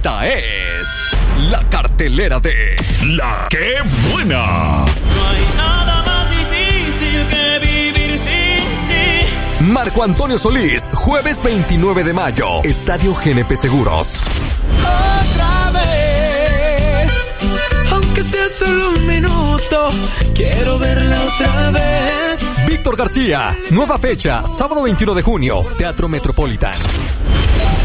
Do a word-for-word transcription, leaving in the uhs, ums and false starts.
Esta es la cartelera de La Qué Buena. No hay nada más difícil que vivir sin ti. Marco Antonio Solís, jueves veintinueve de mayo, Estadio G N P Seguros. Otra vez, aunque sea solo un minuto, quiero verla otra vez. Víctor García, nueva fecha, sábado veintiuno de junio, Teatro Metropolitan.